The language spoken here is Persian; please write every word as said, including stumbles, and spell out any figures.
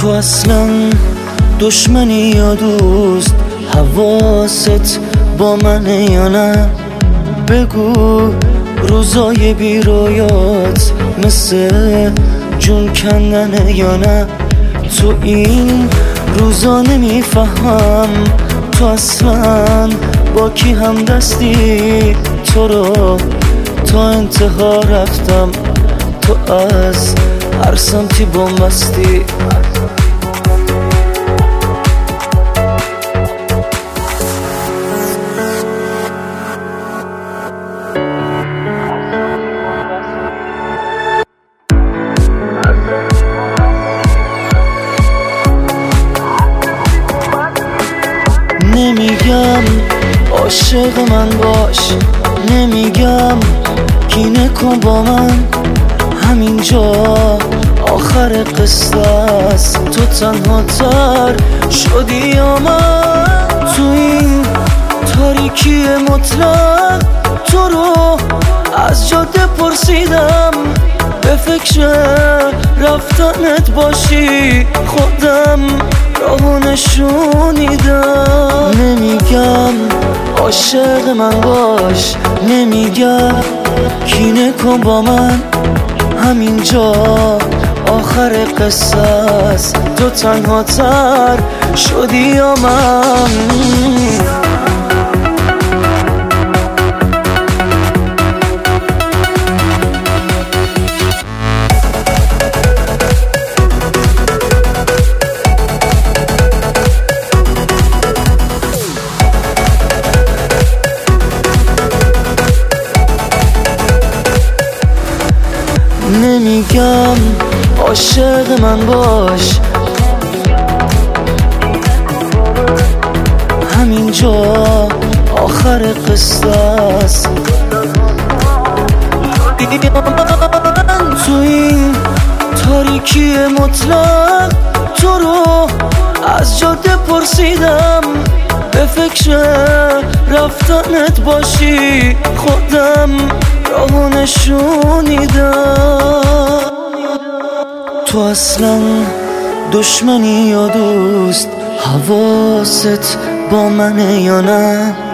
تو اصلا دشمنی یا دوست؟ حواست با منه یا نه؟ بگو روزای بی رویات مثل جون کندنه یا نه؟ تو این روزا نمیفهم تو اصلا با کی هم دستی. تو رو تا انتها رفتم، تو از هر سمتی بومبستی. نمیگم عاشق من باش، نمیگم کینه کن با من. همینجا آخر قصه است، تو تنها تر شدی یا من؟ تو این تاریکی مطلق تو رو از جاده پرسیدم، به فکر رفتنت باشی خودم راهو نشونیدم. نمیگم عاشق من باش، نمیگم کینه کن با من. همینجا آخر قصه است، تو تنها تر شدی یا من؟ نمیگم عاشق من باش، همینجا آخر قصه است. تو این تاریکی مطلق تو رو از جاده پرسیدم، به فکر رفتنت باشی خودم راهو نشونیدم. تو اصلا دشمنی یا دوست؟ حواست با منه یا نه؟